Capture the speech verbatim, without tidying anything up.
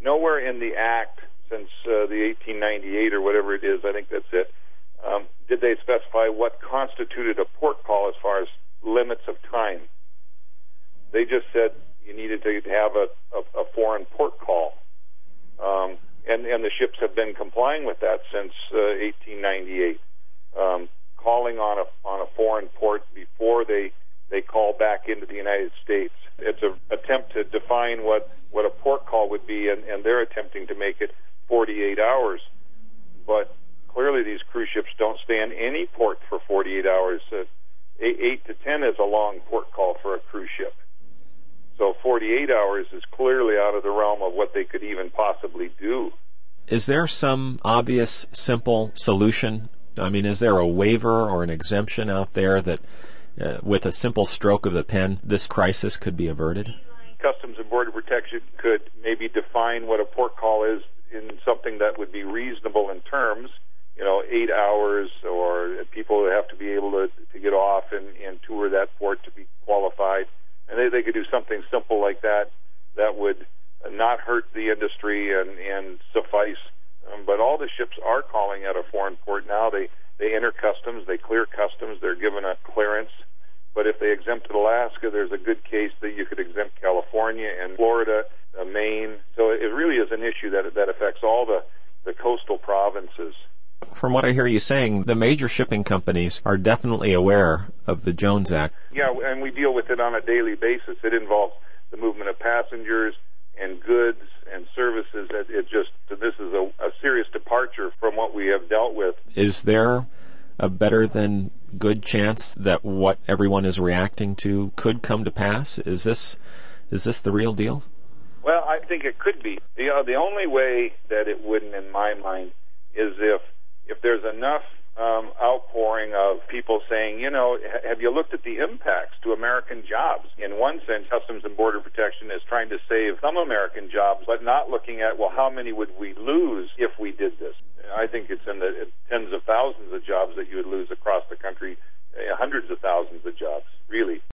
nowhere in the Act since uh, the eighteen ninety-eight or whatever it is, I think that's it, um, did they specify what constituted a port call as far as limits of time. They just said you needed to have a, a, a foreign port call. Um, and, and the ships have been complying with that since uh, eighteen ninety-eight, um, calling on a on a foreign port before they, they call back into the United States. It's an attempt to define what, what a port call would be, and, and they're attempting to make it forty-eight hours. But clearly these cruise ships don't stay in any port for forty-eight hours. Uh, eight, eight to ten is a long port call for a cruise ship. So forty-eight hours is clearly out of the realm of what they could even possibly do. Is there some obvious, simple solution? I mean, is there a waiver or an exemption out there that, uh, with a simple stroke of the pen, this crisis could be averted? Customs and Border Protection could maybe define what a port call is in something that would be reasonable in terms, you know, eight hours, or people have to be able to, to get off and, and tour that port to be qualified. And they, they could do something simple like that that would not hurt the industry and, and suffice. Um, but all the ships are calling at a foreign port now. They, they enter customs, they clear customs, they're given a clearance. But if they exempted Alaska, there's a good case that you could exempt California and Florida, uh, Maine. So it really is an issue that that affects all the, the coastal provinces. From what I hear you saying, the major shipping companies are definitely aware of the Jones Act. Yeah, and we deal with it on a daily basis. It involves the movement of passengers and goods and services. It, it just, this is a, a serious departure from what we have dealt with. Is there a better than good chance that what everyone is reacting to could come to pass? Is this is this the real deal? Well, I think it could be. The, uh, the only way that it wouldn't, in my mind, is if if there's enough um, outpouring of people saying, you know, have you looked at the impacts to American jobs? In one sense, Customs and Border Protection is trying to save some American jobs, but not looking at, well, how many would we lose if we did this? I think it's in the tens of thousands of jobs that you would lose across the country, hundreds of thousands of jobs, really.